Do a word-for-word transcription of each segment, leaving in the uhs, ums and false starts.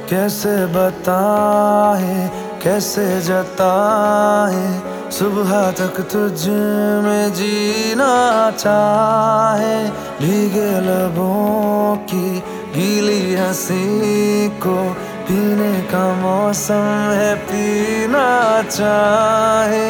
कैसे बताए कैसे जताए, सुबह तक तुझ में जीना चाहे। भीगे लबों की गीली हंसी को पीने का मौसम है, पीना चाहे।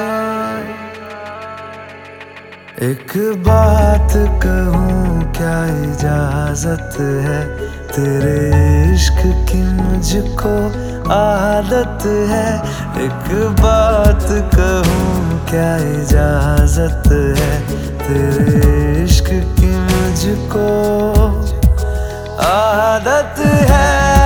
एक बात कहूँ क्या इजाजत है, तेरे इश्क की मुझको आदत है। एक बात कहूँ क्या इजाजत है, तेरे इश्क की मुझको आदत है।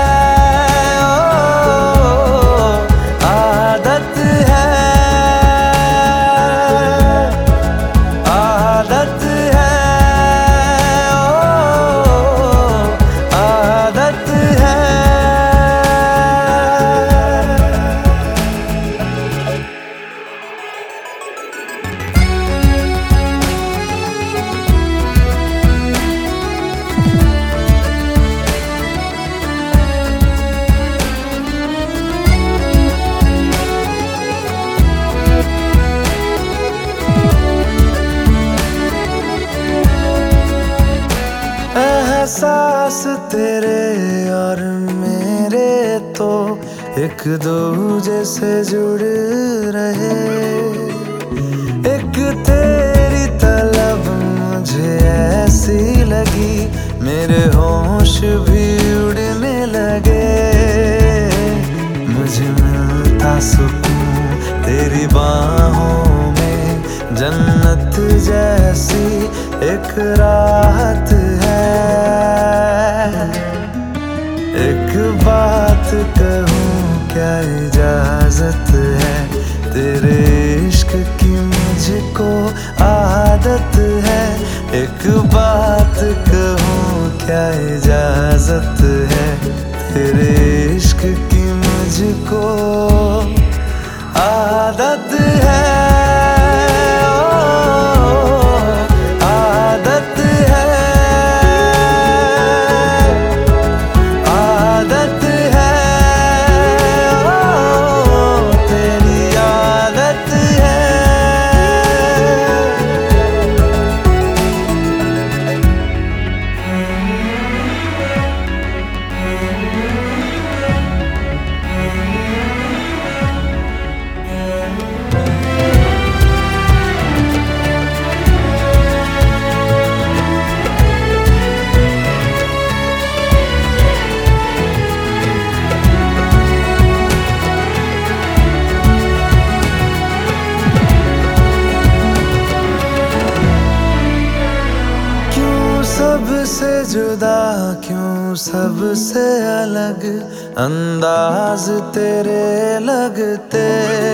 एहसास तेरे और मेरे तो एक दूजे से जुड़ रहे। एक तेरी तलब मुझे ऐसी लगी, मेरे होश भी उड़ने लगे। मुझे मिलता सुकून तेरी बाहों में, जन्नत जैसी एक राहत है। एक बात कहूँ क्या इजाजत है, तेरे इश्क की मुझको आदत है। एक बात कहूँ क्या इजाजत है, तेरे इश्क की मुझको आदत है। सबसे जुदा क्यों सबसे अलग अंदाज तेरे लगते।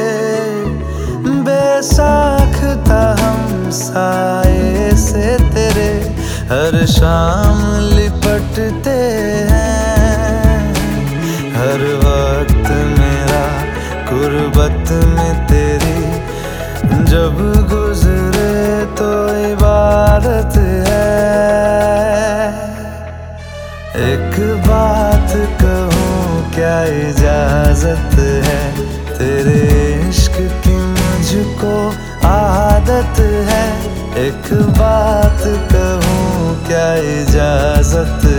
बेसाख्ता हम साए से तेरे हर शाम लिपटते हैं। हर वक्त मेरा गुर्बत में तेरी जब गुजरे तो इबादत है। एक बात कहूँ क्या इजाजत है, तेरे इश्क की मुझको आदत है। एक बात कहूँ क्या इजाजत